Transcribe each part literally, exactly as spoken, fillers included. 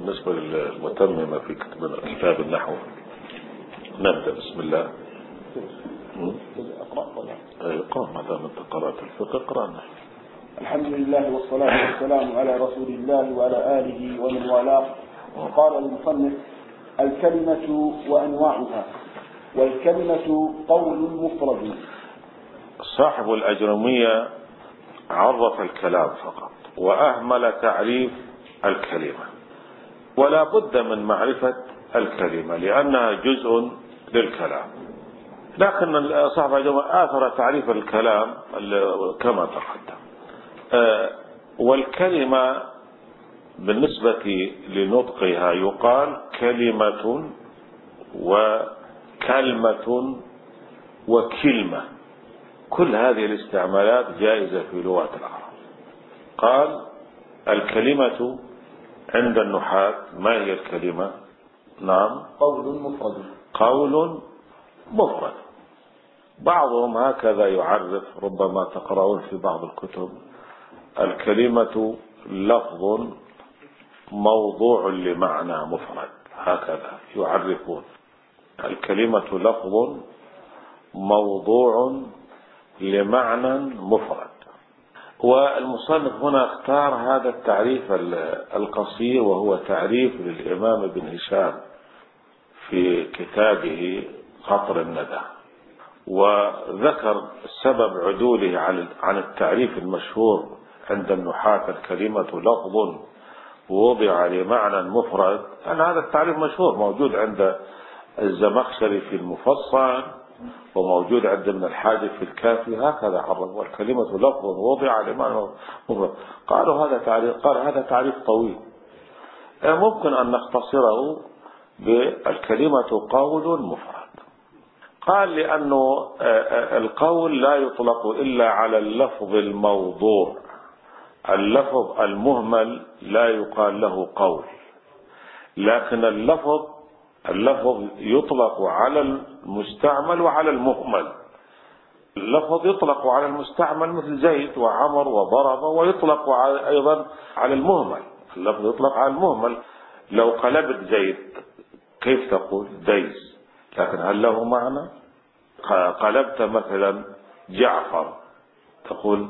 بالنسبة للمتممة في كتاب النحو نبدأ بسم الله. اقرأ ما دام انت قرأت الفقه اقرأ النحو. الحمد لله والصلاة والسلام على رسول الله وعلى آله ومن والاه. قال المصنف: الكلمة وأنواعها. والكلمة قول مفرد. صاحب الأجرمية عرف الكلام فقط وأهمل تعريف الكلمة، ولا بد من معرفة الكلمة لأنها جزء للكلام، لكن صاحب الأجرمية آثر تعريف الكلام كما تقدم. والكلمة بالنسبة لنطقها يقال كلمة وكلمة وكلمة، كل هذه الاستعمالات جائزة في لغة العرب. قال الكلمة عند النحاة ما هي الكلمة؟ نعم، قول مفرد. قول مفرد. بعضهم هكذا يعرف، ربما تقرؤون في بعض الكتب: الكلمة لفظ موضوع لمعنى مفرد، هكذا يعرفون الكلمة لفظ موضوع لمعنى مفرد. والمصنف هنا اختار هذا التعريف القصير، وهو تعريف للإمام ابن هشام في كتابه قطر الندى، وذكر سبب عدوله عن التعريف المشهور عند النحاة: الكلمة لفظ وضع لمعنى مفرد. أن هذا التعريف مشهور موجود عند الزمخشري في المفصل، وموجود عند ابن الحاجب في الكافي، هكذا عرفوا: الكلمة لفظ وضع لمعنى مفرد. قالوا هذا تعريف، قال هذا تعريف طويل، ممكن أن نختصره بالكلمة قول مفرد. قال لأنه القول لا يطلق إلا على اللفظ الموضوع، اللفظ المهمل لا يقال له قول، لكن اللفظ اللفظ يطلق على المستعمل وعلى المهمل. اللفظ يطلق على المستعمل مثل زيد وعمر وضرب، ويطلق أيضا على المهمل. اللفظ يطلق على المهمل. لو قلبت زيد كيف تقول؟ ديس، لكن هل له معنى؟ قلبت مثلا جعفر تقول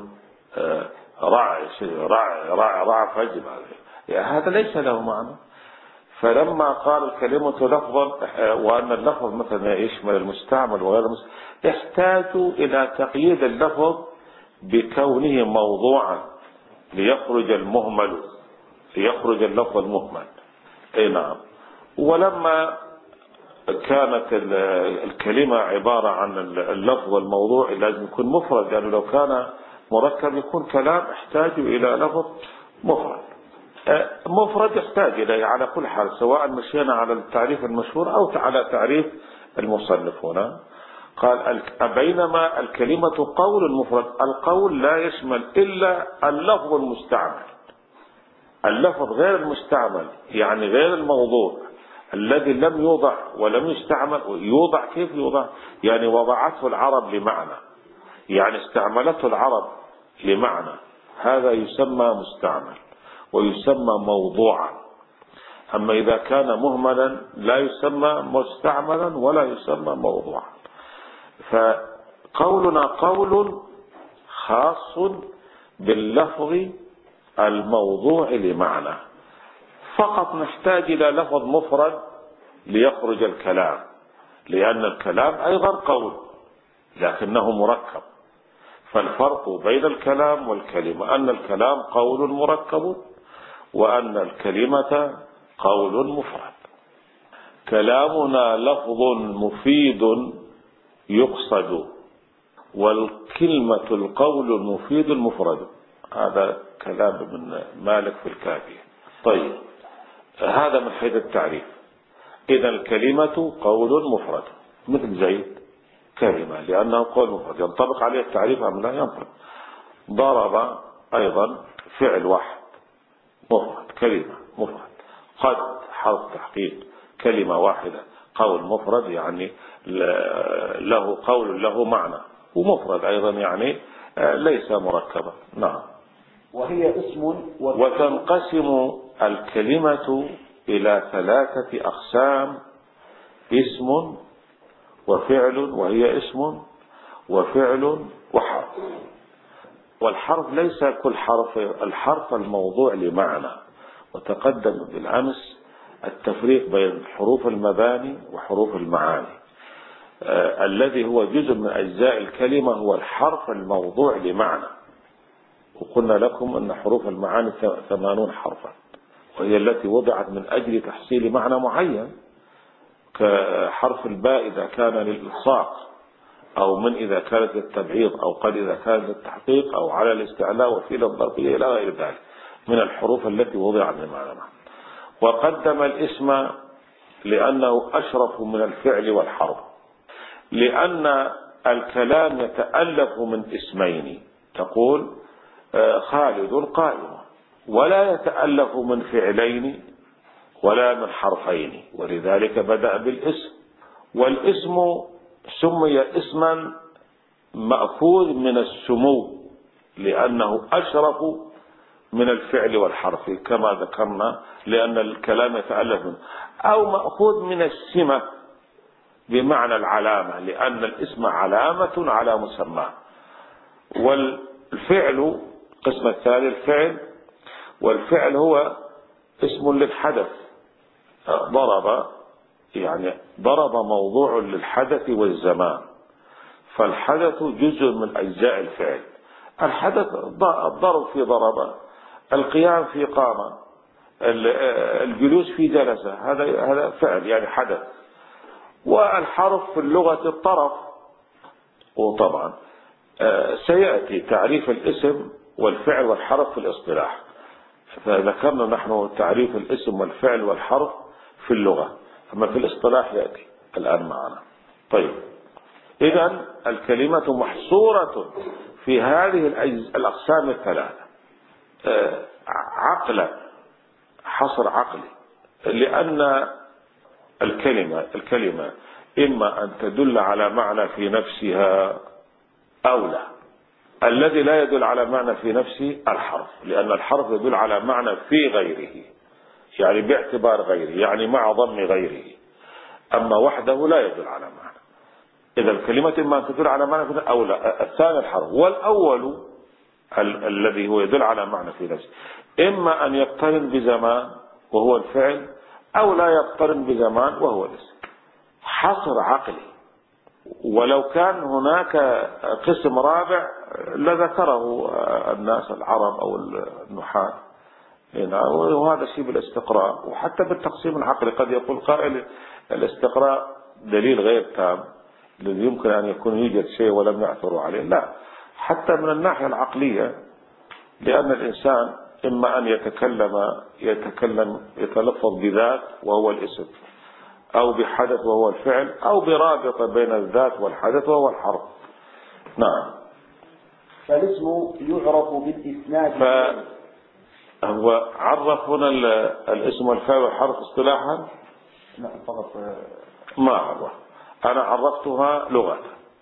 رع رع رع رع فجر، هذا ليس له معنى. فلما قال الكلمة لفظا، وأن اللفظ مثلا يشمل المستعمل وغير المستعمل، يحتاج إلى تقييد اللفظ بكونه موضوعا ليخرج المهمل، ليخرج اللفظ المهمل. أي نعم. ولما كانت الكلمة عبارة عن اللفظ الموضوع لازم يكون مفرد، لأنه يعني لو كان مركب يكون كلام يحتاج إلى لفظ مفرد. مفرد يحتاج إليه على كل حال، سواء مشينا على التعريف المشهور أو على تعريف المصنف هنا. قال بينما الكلمة قول مفرد، القول لا يشمل إلا اللفظ المستعمل، اللفظ غير المستعمل يعني غير الموضوع الذي لم يوضع ولم يستعمل. يوضع كيف يوضع؟ يعني وضعته العرب لمعنى، يعني استعملته العرب لمعنى، هذا يسمى مستعمل ويسمى موضوعا. أما إذا كان مهملا لا يسمى مستعملا ولا يسمى موضوعا. فقولنا قول خاص باللفظ الموضوع لمعنى، فقط نحتاج إلى لفظ مفرد ليخرج الكلام، لأن الكلام أيضا قول لكنه مركب. فالفرق بين الكلام والكلمة أن الكلام قول مركب، وأن الكلمة قول مفرد. كلامنا لفظ مفيد يقصد، والكلمة القول المفيد المفرد. هذا كلام ابن مالك في الكافية. طيب، هذا من حيث التعريف. إذا الكلمة قول مفرد مثل زيد كلمة، لأنه قول مفرد ينطبق عليه التعريف أم لا ينطبق. ضرب أيضا فعل واحد مفرد، كلمة مفرد. قد حرف تحقيق، كلمة واحدة قول مفرد، يعني له قول له معنى، ومفرد أيضا يعني ليس مركبا. نعم. وهي اسم وتنقسم الكلمة إلى ثلاثة أقسام: اسم وفعل، وهي اسم وفعل وحرف. والحرف ليس كل حرف، الحرف الموضوع لمعنى. وتقدم بالأمس التفريق بين حروف المباني وحروف المعاني. آه الذي هو جزء من أجزاء الكلمة هو الحرف الموضوع لمعنى. وقلنا لكم أن حروف المعاني ثمانون حرفا، وهي التي وضعت من أجل تحصيل معنى معين، كحرف الباء إذا كان للإلصاق، أو من إذا كانت للتبعيض، أو قد إذا كانت للتحقيق، أو على الاستعلاء وفيل الضربية إلى غير ذلك من الحروف التي وضعت لمعنى. وقدم الاسم لأنه أشرف من الفعل والحرف، لأن الكلام يتألف من اسمين. تقول خالد قائم، ولا يتألف من فعلين ولا من حرفين، ولذلك بدأ بالاسم. والاسم سمي اسما مأخوذ من السمو، لأنه أشرف من الفعل والحرف كما ذكرنا، لأن الكلام يتألف منه. أو مأخوذ من السمة بمعنى العلامة، لأن الاسم علامة على مسمى. والفعل القسم الثاني الفعل، والفعل هو اسم للحدث. ضرب يعني ضرب موضوع للحدث والزمان، فالحدث جزء من أجزاء الفعل. الحدث الضرب في ضرب، القيام في قام، الجلوس في جلسة، هذا هذا فعل يعني حدث. والحرف في اللغة الطرف. وطبعا سيأتي تعريف الاسم والفعل والحرف في الاصطلاح، فذكرنا نحن تعريف الاسم والفعل والحرف في اللغة، أما في الاصطلاح يأتي الآن معنا. طيب، إذن الكلمة محصورة في هذه الأقسام الثلاثة عقلا، حصر عقلي، لأن الكلمة الكلمة إما أن تدل على معنى في نفسها أو لا. الذي لا يدل على معنى في نفسه الحرف، لأن الحرف يدل على معنى في غيره، يعني باعتبار غيره، يعني مع ضم غيره. أما وحده لا يدل على معنى. إذا الكلمة إما أن تدل على معنى في نفسه أو لا. الثاني الحرف. والأول ال الذي هو يدل على معنى في نفسه إما أن يقترن بزمان وهو الفعل، أو لا يقترن بزمان وهو الاسم. حصر عقلي. ولو كان هناك قسم رابع لذكره الناس العرب أو النحاة، وهذا شيء بالاستقراء. وحتى بالتقسيم العقلي قد يقول قائل الاستقراء دليل غير تام، الذي يمكن أن يكون يوجد شيء ولم يعثروا عليه. لا، حتى من الناحية العقلية، لأن الإنسان إما أن يتكلم يتكلم يتلفظ بذات وهو الاسم، أو بحدث وهو الفعل، أو برابطة بين الذات والحدث وهو الحرف. نعم. فالاسم يعرف بالإسناد. فهو عرف هنا الاسم والفعل والحرف اصطلاحا؟ لا فقط ما عرف. أنا عرفتها لغة.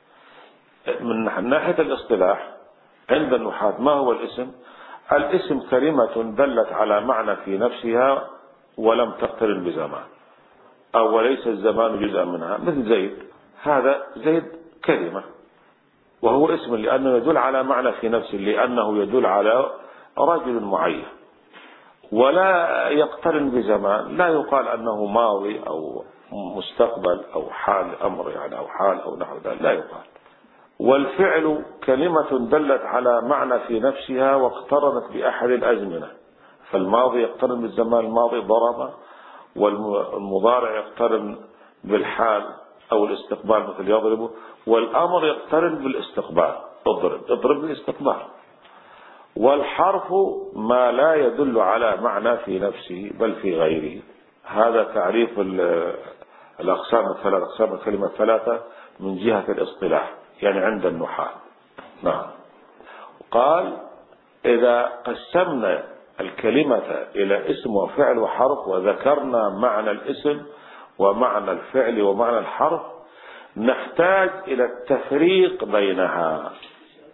من ناحية الاصطلاح عند النحاة ما هو الاسم؟ الاسم كلمة دلت على معنى في نفسها ولم تقترن بزمان، أو وليس الزمان جزءا منها. مثل زيد، هذا زيد كلمة وهو اسم لأنه يدل على معنى في نفسه، لأنه يدل على رجل معين، ولا يقترن بزمان. لا يقال أنه ماضي أو مستقبل أو حال أمر يعني، أو حال أو نحو ذلك، لا يقال. والفعل كلمة دلت على معنى في نفسها واقترنت بأحد الأزمنة، فالماضي يقترن بالزمان الماضي ضرب، والمضارع يقترن بالحال أو الاستقبال مثل يضرب، والأمر يقترن بالاستقبال، اضرب اضرب بالاستقبال. والحرف ما لا يدل على معنى في نفسه بل في غيره. هذا تعريف الأقسام الثلاثة، أقسام الكلمة الثلاثة من جهة الاصطلاح يعني عند النحاة. نعم. قال إذا قسمنا الكلمة إلى اسم وفعل وحرف، وذكرنا معنى الاسم ومعنى الفعل ومعنى الحرف، نحتاج إلى التفريق بينها.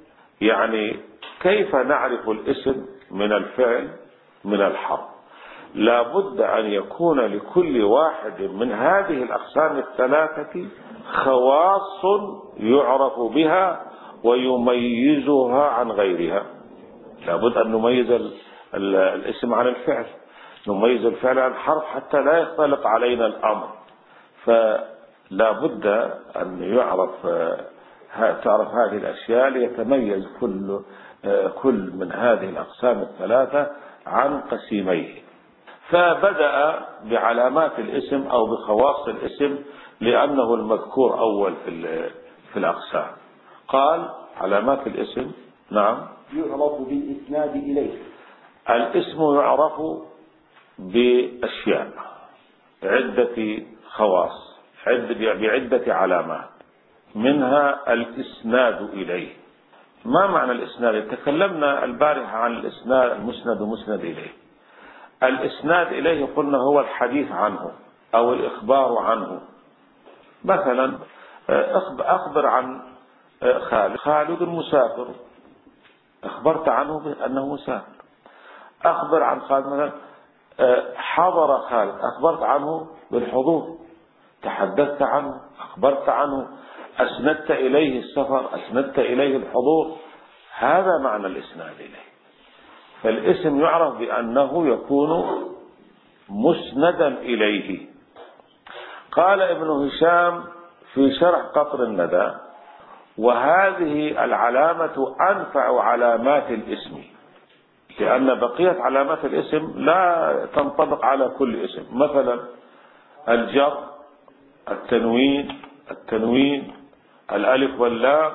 يعني كيف نعرف الاسم من الفعل من الحرف؟ لابد أن يكون لكل واحد من هذه الأقسام الثلاثة خواص يعرف بها ويميزها عن غيرها. لابد أن نميز الاسم عن الفعل، نميز الفعل عن الحرف حتى لا يختلط علينا الأمر. فلا بد أن يعرف تعرف هذه الأشياء ليتميز كل كل من هذه الأقسام الثلاثة عن قسيميه. فبدأ بعلامات الاسم أو بخواص الاسم لأنه المذكور أول في في الأقسام. قال علامات الاسم نعم يعرف بالإسناد إليه. الاسم يعرف بأشياء عدة خواص بعدة علامات، منها الإسناد إليه. ما معنى الإسناد؟ تكلمنا البارحة عن الإسناد المسند ومسند إليه. الإسناد إليه قلنا هو الحديث عنه أو الإخبار عنه. مثلا أخبر عن خالد، خالد مسافر، أخبرت عنه بأنه مسافر. أخبر عن خالد مثلا حضر خالد، أخبرت عنه بالحضور، تحدثت عنه، أخبرت عنه، أسندت إليه السفر، أسندت إليه الحضور. هذا معنى الإسناد إليه. فالاسم يعرف بأنه يكون مسندا إليه. قال ابن هشام في شرح قطر الندى: وهذه العلامة أنفع علامات الاسم، لأن بقية علامات الاسم لا تنطبق على كل اسم. مثلا الجر، التنوين التنوين الألف واللام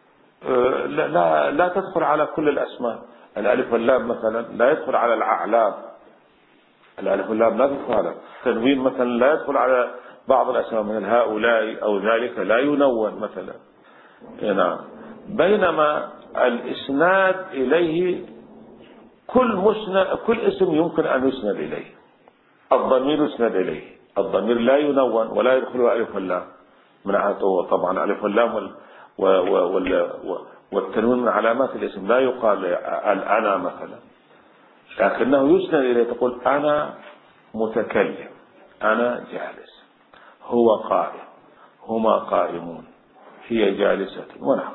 لا لا تدخل على كل الأسماء. الألف واللام مثلا لا يدخل على الأعلام، الألف واللام لا تدخل على التنوين. مثلا لا يدخل على بعض الأسماء من هؤلاء أو ذلك، لا ينون مثلا. نعم. بينما الإسناد إليه كل مسند، كل اسم يمكن أن يسند إليه. الضمير يسند إليه، الضمير لا ينون ولا يدخل ألف واللام من عادته. طبعا ألف واللام وال وال والتنوين من علامات الاسم. لا يقال الأنا مثلا، لكنه يسند إليه. تقول أنا متكلم، أنا جالس، هو قائم، هما قائمون، هي جالسة ونحو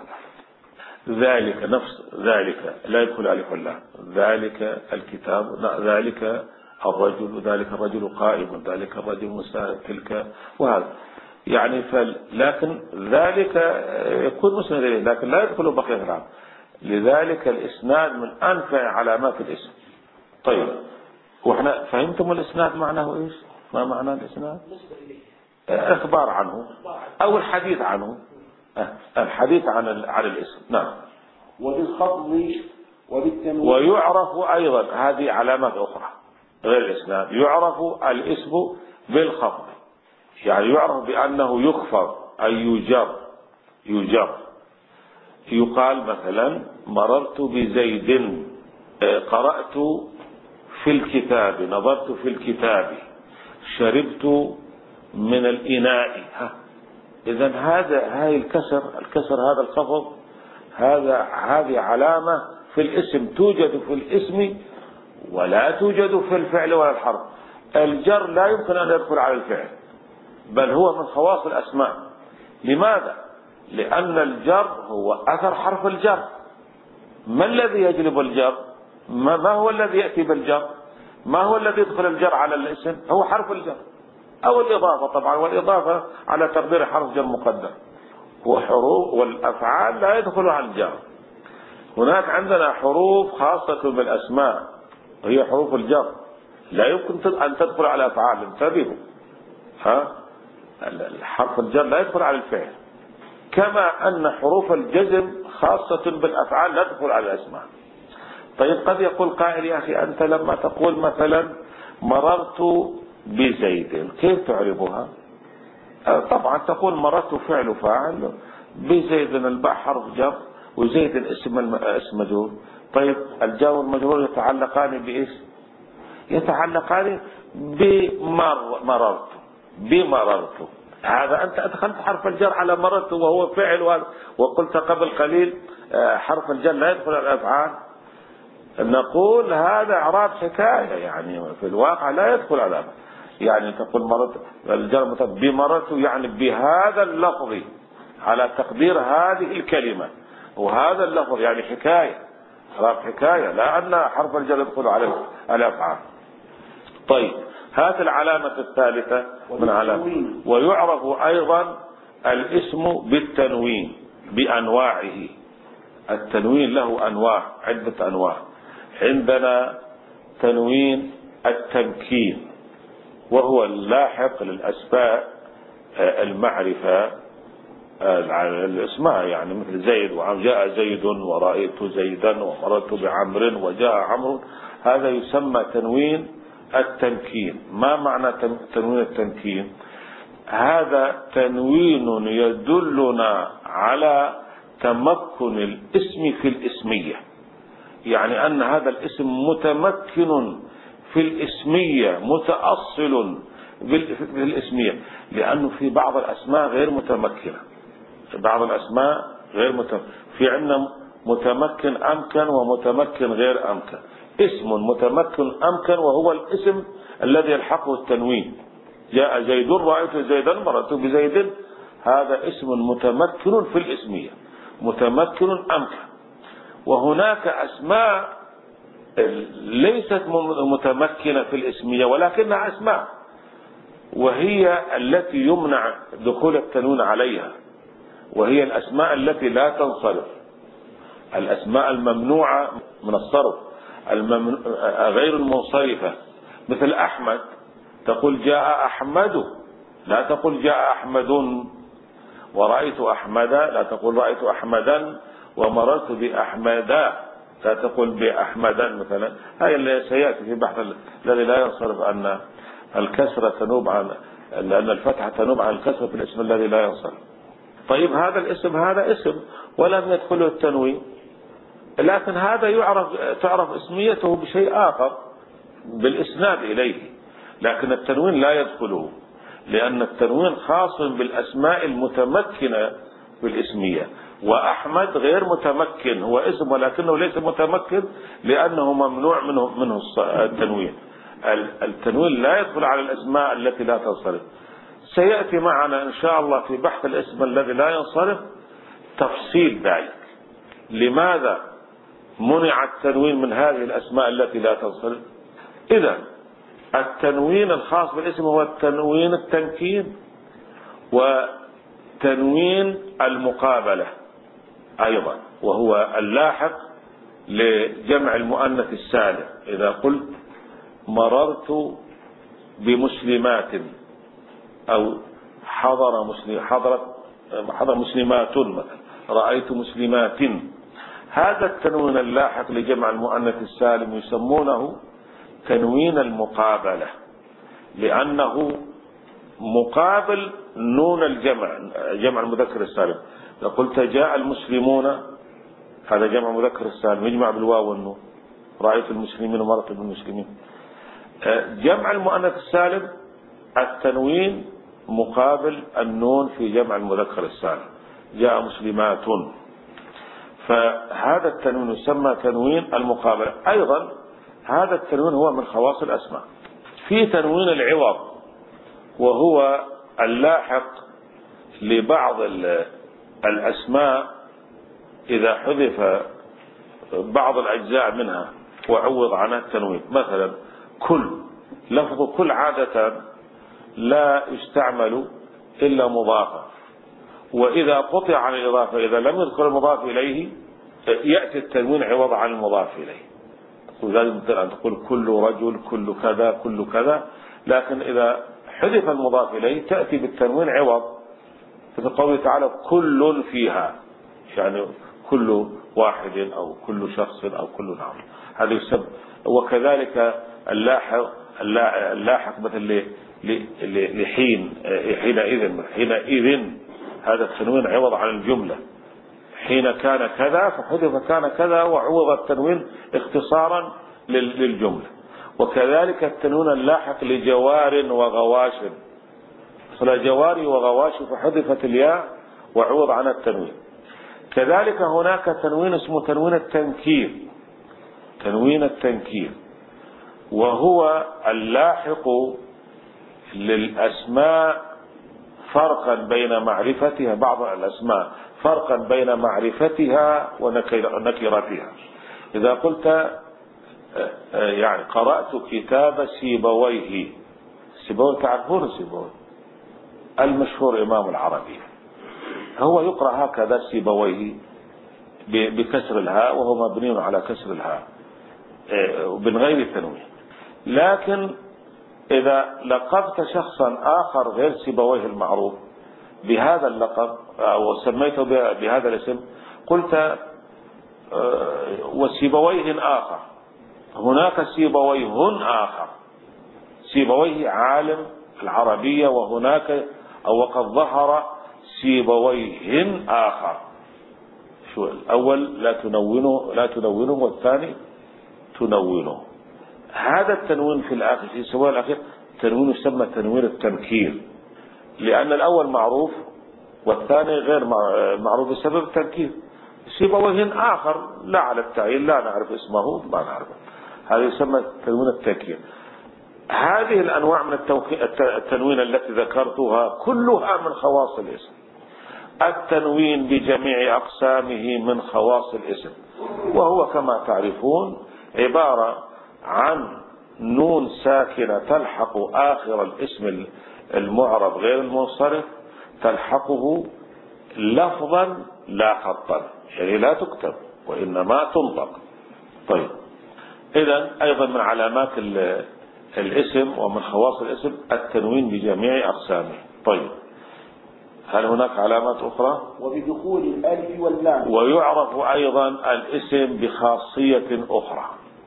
ذلك. نفس ذلك لا يدخل ألف واللام. ذلك الكتاب، ذلك الرجل، ذلك الرجل قائم، ذلك الرجل مسافر، تلك وهذا يعني. فل... لكن ذلك يكون مسند إليه، لكن لا يدخل بقية العام. لذلك الإسناد من أنفع علامات الاسم. طيب، وإحنا فهمتم الإسناد معناه إيش؟ ما معنى الإسناد؟ إخبار عنه أو الحديث عنه، الحديث عن عن الاسم. نعم. وبالخفض وبالتنوين. ويعرف أيضا، هذه علامات أخرى غير الإسناد. يعرف الاسم بالخفض، يعني يعرف بأنه يخفض أي يجر. يجر يقال مثلا مررت بزيد، قرأت في الكتاب، نظرت في الكتاب، شربت من الإناء. إذن هذا هاي الكسر الكسر هذا الخفض، هذا هذه علامة في الاسم، توجد في الاسم ولا توجد في الفعل ولا الحرف. الجر لا يمكن أن يدخل على الفعل، بل هو من خواص الأسماء. لماذا؟ لأن الجر هو أثر حرف الجر. ما الذي يجلب الجر؟ ما هو الذي يأتي بالجر؟ ما هو الذي يدخل الجر على الاسم؟ هو حرف الجر أو الإضافة طبعا، والإضافة على تقدير حرف جر مقدر. وحروف والأفعال لا يدخل على الجر. هناك عندنا حروف خاصة بالأسماء وهي حروف الجر، لا يمكن أن تدخل على أفعال. انتبهوا، ها، الحرف الجر لا يدخل على الفعل، كما أن حروف الجزم خاصة بالأفعال لا تدخل على الأسماء. طيب، قد يقول قائل: يا أخي أنت لما تقول مثلا مررت بزيد، كيف تعربها؟ طبعا تقول مررت فعل فاعل، بزيد الباء حرف جر، وزيد اسم اسم مجرور. طيب، الجار والمجرور يتعلقان بإيش؟ يتعلقان بمر مررت بمررت. هذا أنت أدخلت حرف الجر على مررت وهو فعل، وقلت قبل قليل حرف الجر لا يدخل على الأفعال. نقول هذا إعراب حكاية، يعني في الواقع لا يدخل على، يعني تقول مررت الجر بمررت يعني بهذا اللفظ على تقدير هذه الكلمة، وهذا اللفظ يعني حكاية، إعراب حكاية، لا أن حرف الجر يدخل على الأفعال. طيب هذه العلامة الثالثة من علامة. ويعرف أيضا الاسم بالتنوين بأنواعه. التنوين له أنواع، عدة أنواع. عندنا تنوين التمكين، وهو اللاحق للأسماء المعرفة الاسماء، يعني مثل زيد، وجاء زيد ورأيت زيدا ومررت بعمر وجاء عمرو، هذا يسمى تنوين التمكين. ما معنى تنوين التمكين؟ هذا تنوين يدلنا على تمكن الاسم في الاسمية، يعني أن هذا الاسم متمكن في الاسمية، متأصل في الاسمية، لأنه في بعض الأسماء غير متمكنة، في بعض الأسماء غير متمكن. في عندنا متمكن أمكن ومتمكن غير أمكن. اسم متمكن أمكن وهو الاسم الذي يلحقه التنوين. جاء زيد رأيت زيدا مررت بزيد، هذا اسم متمكن في الاسمية، متمكن أمكن. وهناك أسماء ليست متمكنة في الاسمية ولكنها أسماء، وهي التي يمنع دخول التنوين عليها، وهي الأسماء التي لا تنصرف، الأسماء الممنوعة من الصرف، الممن... غير المنصرفة، مثل أحمد، تقول جاء أحمد، لا تقول جاء أحمد. ورأيت أحمدا، لا تقول رأيت أحمدا. ومررت بأحمدا، لا تقول بأحمدا مثلا. هاي اللي سيأتي في بحث الذي لا ينصرف أن الكسرة تنوب عن لأن الفتحة تنوب عن الكسرة في الاسم الذي لا ينصرف. طيب هذا الاسم هذا اسم ولم يدخله التنوين، لكن هذا يعرف تعرف اسميته بشيء آخر بالإسناد إليه، لكن التنوين لا يدخله، لأن التنوين خاص بالأسماء المتمكنة بالاسمية. وأحمد غير متمكن، هو اسم ولكنه ليس متمكن لأنه ممنوع منه منه التنوين. التنوين لا يدخل على الأسماء التي لا تنصرف. سيأتي معنا إن شاء الله في بحث الاسم الذي لا ينصرف تفصيل ذلك، لماذا منع التنوين من هذه الأسماء التي لا تنصرف. إذا التنوين الخاص بالاسم هو التنوين التمكين، وتنوين المقابلة أيضا، وهو اللاحق لجمع المؤنث السالم. إذا قلت مررت بمسلمات أو حضر مسلم حضرت حضر مسلمات مثلا، رأيت مسلمات، هذا التنوين اللاحق لجمع المؤنث السالم يسمونه تنوين المقابلة، لأنه مقابل نون الجمع، جمع المذكر السالم. لو قلت جاء المسلمون، هذا جمع مذكر السالم يجمع بالواو والنون، رأيت المسلمين ومررت بالمسلمين. جمع المؤنث السالم التنوين مقابل النون في جمع المذكر السالم، جاء مسلمات، فهذا التنوين يسمى تنوين المقابلة. أيضا هذا التنوين هو من خواص الأسماء. في تنوين العوض، وهو اللاحق لبعض الأسماء إذا حذف بعض الأجزاء منها وعوض عنها التنوين. مثلا كل، لفظ كل عادة لا يستعمل إلا مضافا، وإذا قطع عن الإضافة، إذا لم يذكر المضاف إليه يأتي التنوين عوض عن المضاف إليه. ولذلك مثل أن تقول كل رجل، كل كذا، كل كذا، لكن إذا حذف المضاف إليه تأتي بالتنوين عوض، مثل قوله تعالى كل فيها، يعني كل واحد أو كل شخص أو كل نعم، هذا يسمى. وكذلك اللاحق اللاحق مثل لحين، حينئذ، حينئذ، هذا التنوين عوض عن الجملة. حين كان كذا فحذف كان كذا وعوض التنوين اختصارا للجملة. وكذلك التنوين اللاحق لجوار وغواش، فجواري وغواش فحذفت الياء وعوض عن التنوين. كذلك هناك تنوين اسمه تنوين التنكير. تنوين التنكير، وهو اللاحق للأسماء فرقا بين معرفتها، بعض الأسماء فرقا بين معرفتها ونكرتها. إذا قلت يعني قرأت كتاب سيبويه، سيبويه تعرفون سيبويه المشهور إمام العربية، هو يقرأ هكذا سيبويه بكسر الهاء، وهو مبني على كسر الهاء من غير تنوين. لكن إذا لقبت شخصا آخر غير سيبويه المعروف بهذا اللقب أو سميته بهذا الاسم، قلت وسيبويه آخر، هناك سيبويه آخر، سيبويه عالم العربية، وهناك أو وقد ظهر سيبويه آخر. شو الأول لا تنونه لا تنونه والثاني تنونه. هذا التنوين في الآخر في سواء الأخير تنوين يسمى تنوين التنكير، لأن الأول معروف والثاني غير معروف بسبب التنكير. سيبويه آخر لا على التعيين، لا نعرف اسمه ما نعرفه، هذا يسمى تنوين التنكير. هذه الأنواع من التنوين التي ذكرتها كلها من خواص الاسم. التنوين بجميع أقسامه من خواص الاسم، وهو كما تعرفون عبارة عن نون ساكنة تلحق آخر الاسم المعرب غير المنصرف، تلحقه لفظا لا خطا، يعني لا تكتب وإنما تنطق. طيب، إذن أيضا من علامات الاسم ومن خواص الاسم التنوين بجميع أقسامه. طيب، هل هناك علامات أخرى؟ وبدخول الألف واللام. ويعرف أيضا الاسم بخاصية أخرى،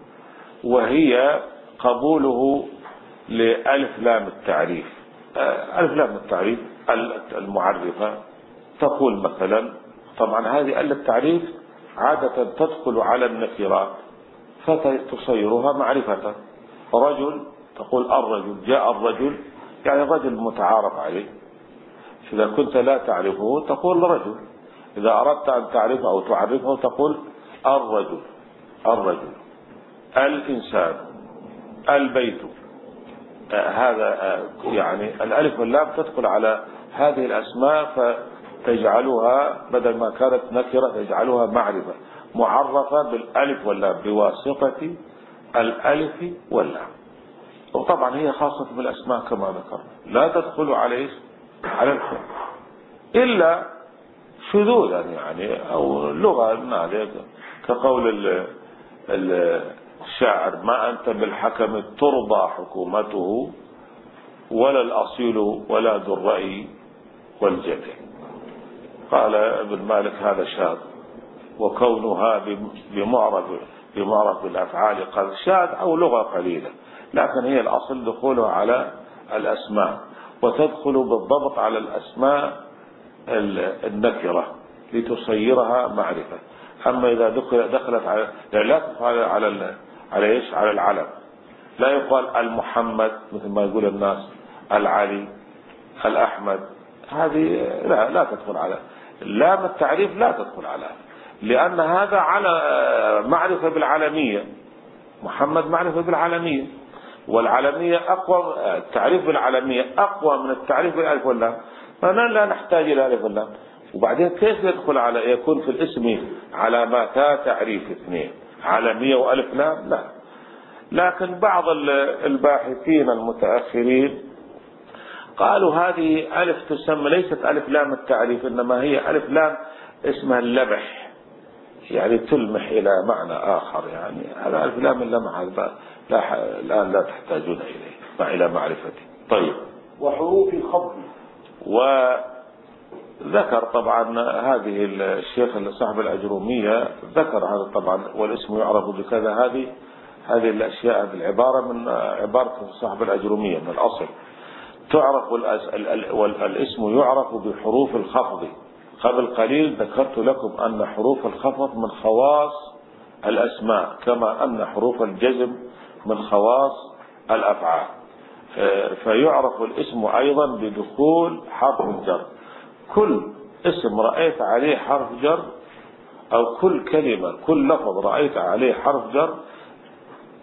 وهي قبوله لألف لام التعريف. ألف لام التعريف المعرفة، تقول مثلا، طبعا هذه ألف التعريف عادة تدخل على النكرات فتصيرها معرفة. رجل تقول الرجل، جاء الرجل، يعني الرجل متعارف عليه. إذا كنت لا تعرفه تقول رجل، إذا أردت أن تعرفه أو تعرفه تقول الرجل الرجل الإنسان البيت. آه هذا آه يعني الألف واللام تدخل على هذه الأسماء فتجعلها بدل ما كانت نكرة تجعلها معرفة معرفة بالألف واللام بواسطة الألف واللام. وطبعا هي خاصة بالأسماء كما ذكرنا، لا تدخل عليه على الحكم إلا شذوذا يعني أو لغة، كقول الشاعر ما أنت بالحكم ترضى حكومته ولا الأصيل ولا ذو الرأي والجدل. قال ابن مالك هذا شاذ، وكونها بمعرف بمعرف بالأفعال قد شاذ أو لغة قليلة، لكن هي الأصل دخولها على الأسماء، وتدخل بالضبط على الأسماء النكرة لتصيرها معرفة. أما إذا دخلت على لا تدخل على على إيش على العلم، لا يقال المحمد مثل ما يقول الناس، العلي، الأحمد، هذه لا لا تدخل على لام التعريف، لا تدخل على، لأن هذا على معرفة بالعالمية. محمد معرفة بالعالمية، والعالمية أقوى، التعريف بالعالمية أقوى من التعريف بالألف واللام، فلا لا نحتاج إلى ألف واللام. وبعدين كيف يدخل على يكون في الاسم علاماتا تعريف اثنين، عالمية وألف لام؟ لا. لكن بعض الباحثين المتأخرين قالوا هذه ألف تسمى ليست ألف لام التعريف، إنما هي ألف لام اسمها اللمح، يعني تلمح إلى معنى آخر، يعني هذا ألف لام اللمح هذا لا الآن لا تحتاجون إليه مع إلى معرفته. طيب، وحروف الخفض. وذكر طبعا هذه الشيخ صاحب الأجرومية ذكر هذا طبعا، والاسم يعرف بكذا. هذه هذه الأشياء، هذه العبارة من عبارة صاحب الأجرومية من الأصل. تعرف والاسم يعرف بحروف الخفض. قبل قليل ذكرت لكم أن حروف الخفض من خواص الأسماء، كما أن حروف الجزم من خواص الأفعال. فيعرف الاسم أيضا بدخول حرف الجر. كل اسم رأيت عليه حرف جر، أو كل كلمة كل لفظ رأيت عليه حرف جر،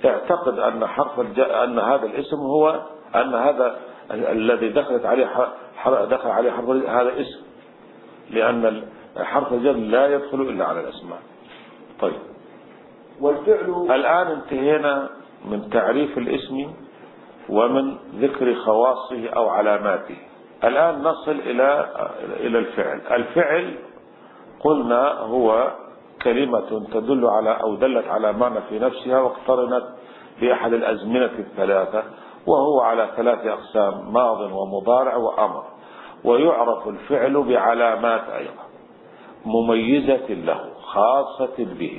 اعتقد أن حرف الج... أن هذا الاسم هو أن هذا الذي دخلت عليه حر... دخل عليه حرف هذا اسم، لأن حرف الجر لا يدخل إلا على الأسماء. طيب، والفعل الآن انتهينا من تعريف الاسم ومن ذكر خواصه أو علاماته. الآن نصل إلى إلى الفعل. الفعل قلنا هو كلمة تدل على أو دلت على معنى في نفسها واقترنت بأحد الأزمنة الثلاثة، وهو على ثلاث أقسام: ماض ومضارع وأمر. ويعرف الفعل بعلامات أيضا مميزة له خاصة به،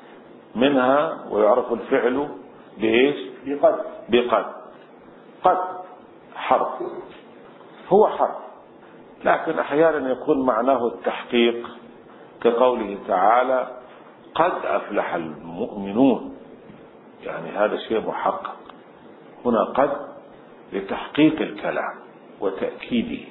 منها ويعرف الفعل بإيش؟ بقد. بقد. قد حرف، هو حرف، لكن أحيانا يكون معناه التحقيق، كقوله تعالى: قد أفلح المؤمنون، يعني هذا شيء محقق. هنا قد لتحقيق الكلام وتأكيده.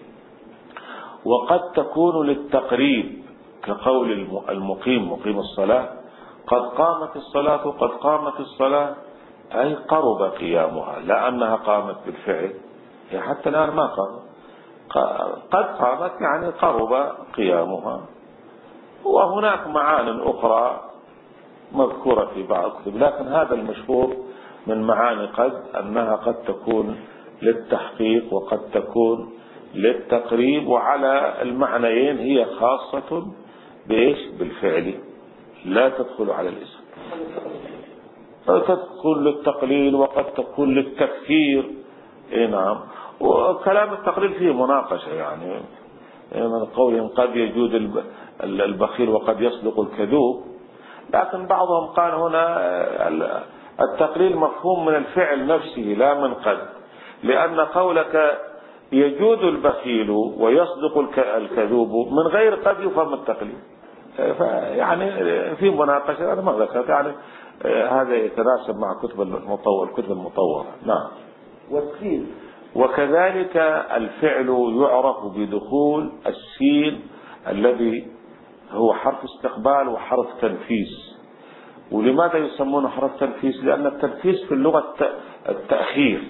وقد تكون للتقريب، كقول المقيم مقيم الصلاة: قد قامت الصلاة. قد قامت الصلاة أي قرب قيامها، لا أنها قامت بالفعل، هي حتى الآن ما قامت. قد قامت يعني قرب قيامها. وهناك معان أخرى مذكورة في بعض الكتب، لكن هذا المشهور من معاني قد أنها قد تكون للتحقيق وقد تكون للتقريب، وعلى المعنيين هي خاصة بإيش؟ بالفعل، لا تدخل على الاسم. قد تكون للتقليل وقد تكون للتكثير. اي نعم. وكلام التقليل فيه مناقشة، يعني من قولهم قد يجود البخيل وقد يصدق الكذوب، لكن بعضهم قال هنا التقليل مفهوم من الفعل نفسه لا من قد، لأن قولك يجود البخيل ويصدق الكذوب من غير قد يفهم التقليل. يعني في مناقشة، أنا ما ذكرت، يعني هذا يتناسب مع كتب المطور الكتب المطورة. نعم. والسين. وكذلك الفعل يعرف بدخول السين الذي هو حرف استقبال وحرف تنفيس. ولماذا يسمونه حرف تنفيس؟ لأن التنفيس في اللغة التأخير،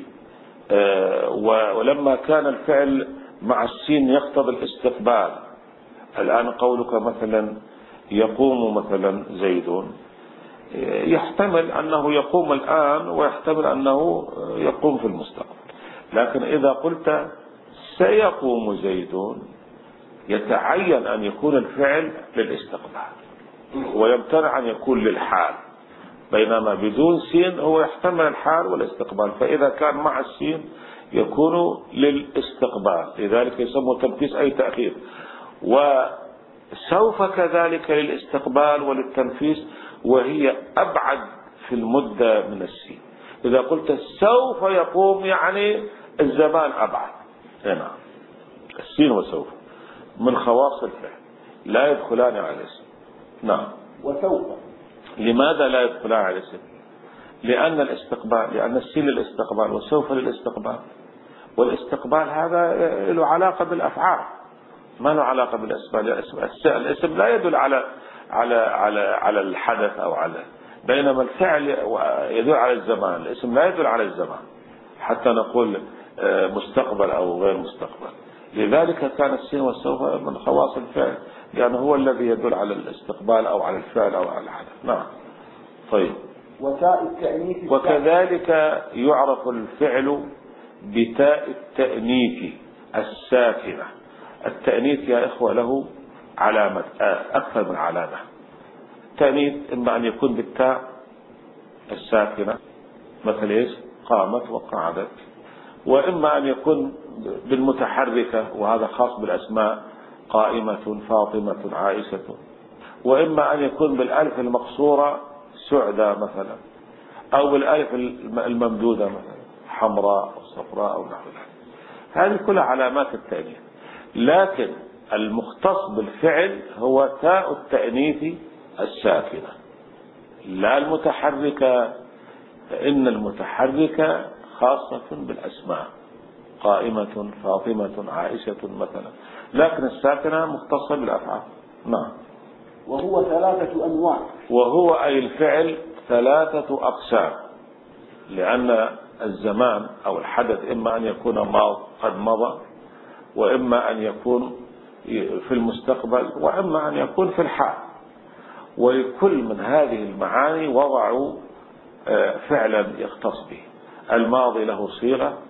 ولما كان الفعل مع السين يقتضي الاستقبال. الآن قولك مثلا يقوم مثلا زيد، يحتمل أنه يقوم الآن ويحتمل أنه يقوم في المستقبل، لكن إذا قلت سيقوم زيد يتعين أن يكون الفعل للاستقبال ويمتنع أن يكون للحال، بينما بدون سين هو يحتمل الحال والاستقبال، فإذا كان مع السين يكون للاستقبال، لذلك يسمى تنفيس أي تأخير. وسوف كذلك للاستقبال وللتنفيس، وهي أبعد في المدة من السين. إذا قلت سوف يقوم يعني الزمان أبعد. هنا السين وسوف من خواص الفعل لا يدخلان على الاسم. نعم. وسوف لماذا لا يدخلان على الاسم؟ لأن الاستقبال، لأن السين للاستقبال وسوف للاستقبال، والاستقبال هذا له علاقة بالأفعال ما له علاقة بالأسماء. الاسم لا يدل على على على على الحدث أو على، بينما الفعل يدل على الزمان، الاسم لا يدل على الزمان حتى نقول مستقبل أو غير مستقبل. لذلك كان السين والسوف من خواص الفعل، لأنه هو الذي يدل على الاستقبال أو على الفعل أو على الحدث. نعم. طيب. وتاء التأنيث. وكذلك يعرف الفعل بتاء التأنيث الساكنة. التأنيث يا إخوة له علامة، أكثر من علامة. التأنيث إما أن يكون بالتاء الساكنة مثل إيش؟ قامت وقعدت، وإما أن يكون بالمتحركة، وهذا خاص بالأسماء، قائمة فاطمة عائشة، وإما أن يكون بالألف المقصورة سعدة مثلا، أو بالألف الممدودة مثلا حمراء أو صفراء أو نحو ذلك. هذه كلها علامات التأنيث، لكن المختص بالفعل هو تاء التأنيث الساكنة لا المتحركة، فإن المتحركة خاصة بالأسماء، قائمة فاطمة عائشة مثلا، لكن الساكنة مختصة بالأفعال. نعم. وهو ثلاثة أنواع. وهو أي الفعل ثلاثة أقسام. لأن الزمان أو الحدث إما أن يكون ماض قد مضى، وإما أن يكون في المستقبل، وإما أن يكون في الحال. ولكل من هذه المعاني وضعوا فعلا يختص به. الماضي له صيغة،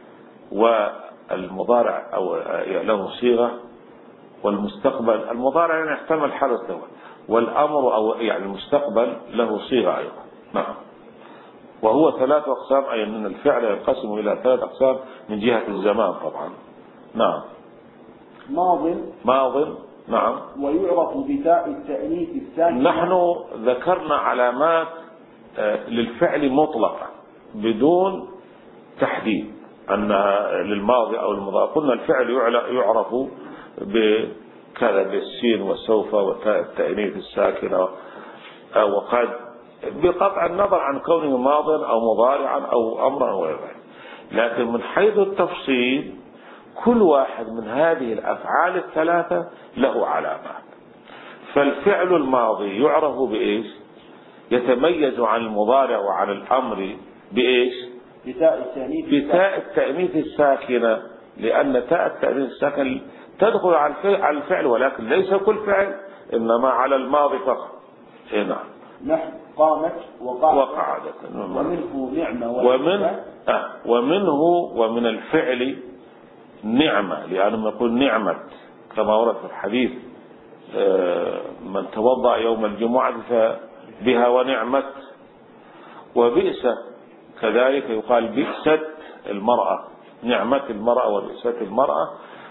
والمضارع أو له صيغة، والمستقبل المضارع يعني يحتمل حال الزمن، والأمر أو يعني المستقبل له صيغة أيضا. نعم. وهو ثلاث أقسام، أي أن الفعل ينقسم إلى ثلاث أقسام من جهة الزمان طبعا. نعم. ماض ماض. نعم. ويعرف بتاء التأنيث الساكنة. نحن ذكرنا علامات للفعل مطلقة بدون تحديد أنها للماضي أو المضارع. قلنا الفعل يعرف بكذا بالسين وسوف وتاء التأنيث الساكنة، وقد بقطع النظر عن كونه ماضيا أو مضارعا أو أمرا وغير ذلك. لكن من حيث التفصيل كل واحد من هذه الأفعال الثلاثة له علامات. فالفعل الماضي يعرف بإيش؟ يتميز عن المضارع وعن الأمر بإيش؟ بتاء التأنيث بتاء التأنيث الساكنة، لأن تاء التأنيث الساكنة تدخل على الفعل، ولكن ليس كل فعل، إنما على الماضي فقط. هنا نحن قامت وقعدت وقعدت ومنه نعمة ومن آه ومنه ومن الفعل نعمة، لأنه يقول نعمة كما ورد في الحديث آه من توضأ يوم الجمعة فبها ونعمت. وبئس كذلك يقال بئست المرأة، نعمة المرأة وبئست المرأة.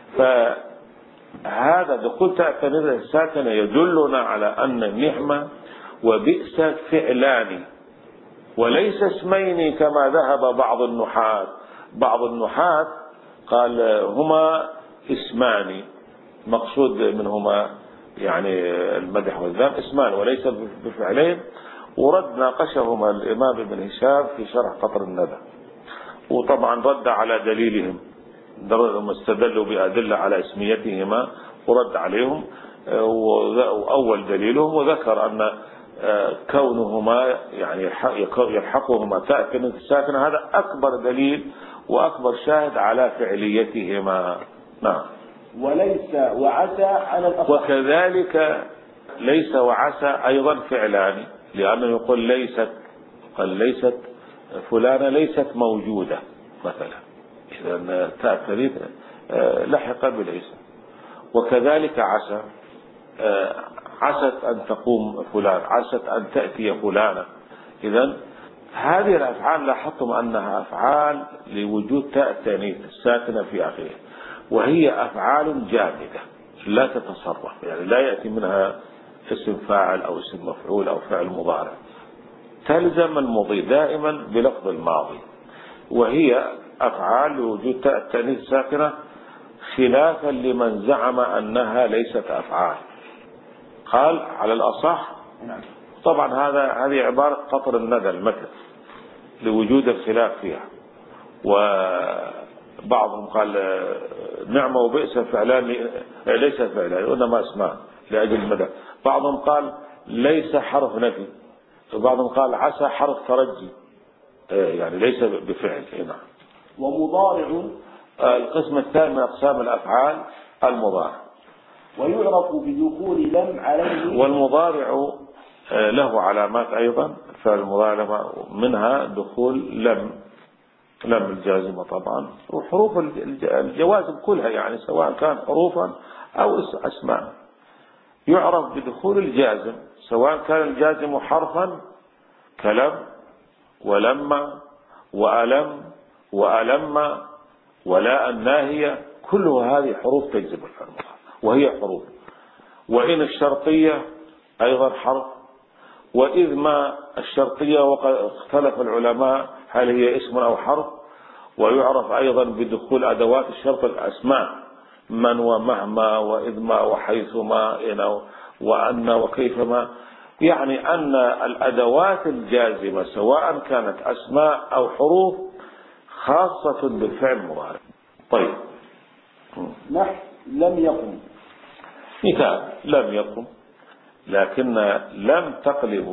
فهذا دخول تاء التأنيث الساكنة يدلنا على أن النعمة وبئس فعلان وليس اسمين كما ذهب بعض النحاة. بعض النحاة قال هما اسمان، مقصود منهما يعني المدح والذم، اسمان وليس بفعلين. ورد ناقشهما الإمام ابن هشام في شرح قطر الندى، وطبعا رد على دليلهم، هم استدلوا بأدلة على اسميتهما ورد عليهم. وأول دليلهم وذكر أن كونهما يعني يلحقهما تاء التأنيث الساكنة هذا أكبر دليل وأكبر شاهد على فعليتهما. نعم. وليس وعسى على الأصح. وكذلك ليس وعسى أيضا فعلان، لأنه يقول ليست، قال ليست فلانة ليست موجودة مثلا، إذا تاء التأنيث لحق بليس. وكذلك عسى، عست أن تقوم فلان، عست أن تأتي فلانة. إذن هذه الأفعال لاحظتم أنها أفعال لوجود تاء التأنيث الساكنة في آخره، وهي أفعال جامدة لا تتصرف، يعني لا يأتي منها اسم فاعل أو اسم مفعول أو فعل مضارع، تلزم المضي دائما بلفظ الماضي. وهي أفعال لوجود تاء التأنيث الساكنة، خلافا لمن زعم أنها ليست أفعال. قال على الأصح، طبعا هذا هذه عبارة قطر الندى المتن لوجود الخلاف فيها. وبعضهم قال نعمة وبئس فعلان ليس فعلان وإنما اسمان لأجل المدى. بعضهم قال ليس حرف نفي، وبعضهم قال عسى حرف ترجي، يعني ليس بفعل. هنا ومضارع القسم الثاني من أقسام الأفعال المضارع، ويعرف بدخول لم عليه. والمضارع له علامات أيضا، فالمضارع منها دخول لم، لم الجازمة طبعا، وحروف الجوازم كلها يعني سواء كان حروفا أو أسماء. يعرف بدخول الجازم سواء كان الجازم حرفا كلم ولما وألم وألم ولا الناهية، كل هذه حروف تجزم الفعل المضارع وهي حروف. وإن الشرطية أيضا حرف، وإذ ما الشرطية وقد اختلف العلماء هل هي اسم أو حرف. ويعرف أيضا بدخول أدوات الشرط الأسماء، من ومهما وإذ ما وحيثما وأن وكيفما، يعني أن الأدوات الجازمة سواء كانت أسماء أو حروف خاصة بالفعل المضارع. طيب نحو لم يقم، مثال لم يقم، لكن لم تقلب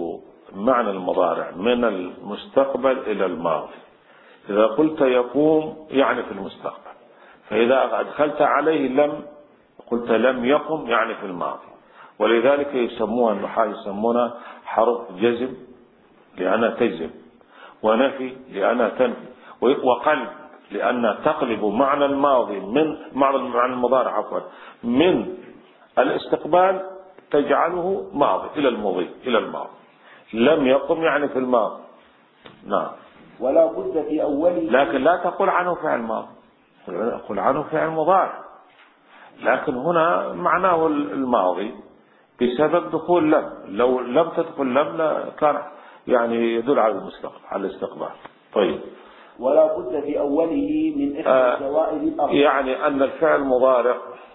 معنى المضارع من المستقبل إلى الماضي. إذا قلت يقوم يعني في المستقبل، فإذا أدخلت عليه لم قلت لم يقم يعني في الماضي. ولذلك يسموها النحاة يسمونها حرف جزم لأنها تجزم، ونفي لأنها تنفي، وقلب لأنها تقلب معنى الماضي من معنى المضارع عفوا من الاستقبال تجعله ماضي إلى الماضي إلى الماضي. لم يقم يعني في الماضي. نعم. ولا بد في أوله، لكن لا تقول عنه فعل ماضي، قل عنه فعل مضارع، لكن هنا معناه الماضي بسبب دخول لم. لو لم تدخل لم كان يعني يدل على المستقبل على الاستقبال. طيب. ولا بد في أوله من إحدى الزوائد الأربع. يعني أن الفعل المضارع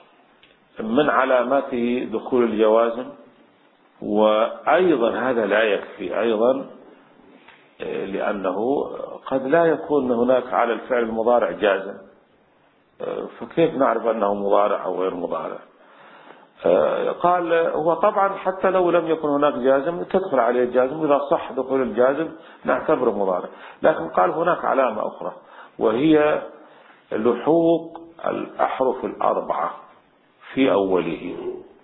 من علاماته دخول الجوازم، وأيضا هذا لا يكفي أيضا، لأنه قد لا يكون هناك على الفعل المضارع جازم، فكيف نعرف أنه مضارع أو غير مضارع؟ قال هو طبعا حتى لو لم يكن هناك جازم تدخل عليه الجازم، إذا صح دخول الجازم نعتبره مضارع. لكن قال هناك علامة أخرى وهي لحوق الأحرف الأربعة في أوله،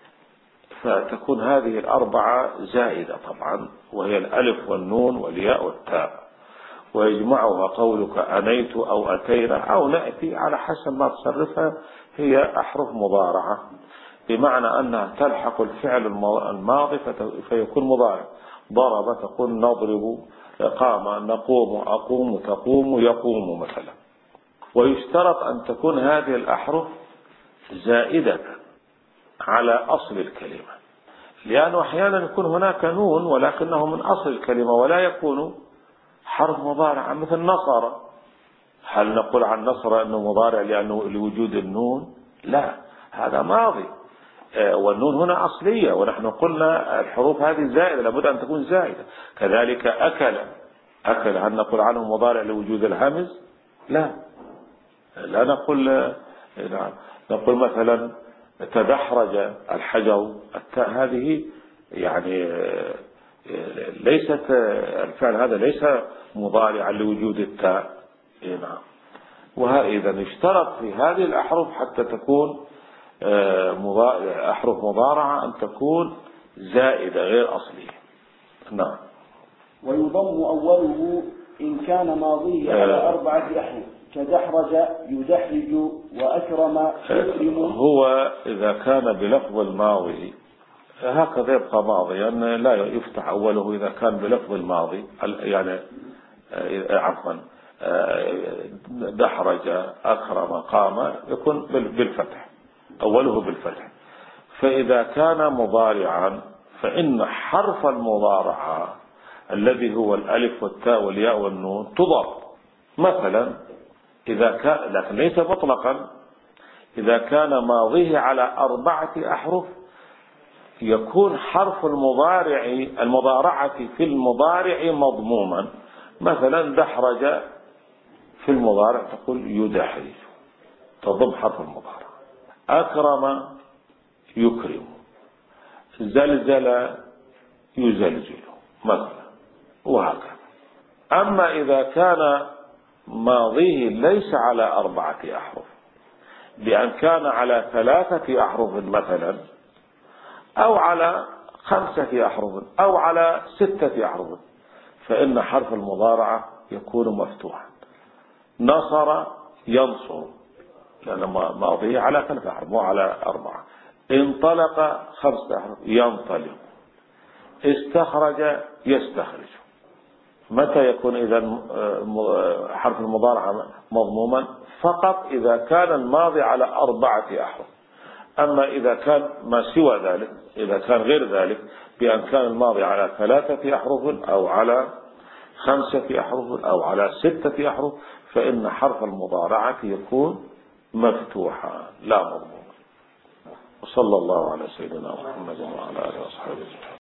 فتكون هذه الأربعة زائدة طبعا، وهي الألف والنون والياء والتاء، ويجمعها قولك أنيت أو أتينا أو نأتي على حسب ما تصرفها، هي أحرف مضارعة، بمعنى أنها تلحق الفعل الماضي فيكون مضارع. ضرب تقول نضرب، قام نقوم، أقوم تقوم، يقوم مثلا. ويشترط أن تكون هذه الأحرف زائدة على أصل الكلمة، لأنه أحيانا يكون هناك نون ولكنه من أصل الكلمة ولا يكون حرف مضارع، مثل نصر. هل نقول عن نصر أنه مضارع لأنه لوجود النون؟ لا، هذا ماضي، والنون هنا أصلية، ونحن قلنا الحروف هذه زائدة لابد أن تكون زائدة. كذلك أكل، أكل هل نقول عنه مضارع لوجود الهمز؟ لا، لا نقول. نقول مثلا تدحرج الحجر، التاء هذه يعني ليست، الفعل هذا ليس مضارعا لوجود التاء. نعم. وإذا يشترط في هذه الأحرف حتى تكون أحرف مضارعة أن تكون زائدة غير أصلية. نعم. ويضم أوله إن كان ماضيه على أربعة أحرف كدحرج يدحرج وأكرم يكرم. هو إذا كان بلفظ الماضي هكذا يبقى ماضيا، يعني لا يفتح أوله إذا كان بلفظ الماضي، يعني عفوا دحرج أكرم قام يكون بالفتح، أوله بالفتح. فإذا كان مضارعا فإن حرف المضارعة الذي هو الألف والتاء والياء والنون تضاف. مثلا إذا كان، لكن ليس مطلقا، إذا كان ماضيه على أربعة أحرف يكون حرف المضارع المضارعة في المضارع مضموما. مثلا دحرج في المضارع تقول يدحرج، تضم حرف المضارع. أكرم يكرم، زلزل يزلزل مثلا، وهكذا. أما إذا كان ماضيه ليس على أربعة أحرف، بأن كان على ثلاثة أحرف مثلا، أو على خمسة أحرف، أو على ستة أحرف، فإن حرف المضارعة يكون مفتوحا. نصر ينصر لأن ماضيه على ثلاثة أحرف مو على أربعة. انطلق خمسة أحرف ينطلق. استخرج يستخرج. متى يكون إذا حرف المضارعة مضموما؟ فقط إذا كان الماضي على أربعة أحرف. أما إذا كان ما سوى ذلك، إذا كان غير ذلك، بأن كان الماضي على ثلاثة أحرف أو على خمسة أحرف أو على ستة أحرف، فإن حرف المضارعة يكون مفتوحا لا مضموما. وصلى الله على سيدنا محمد وعلى آله وصحبه.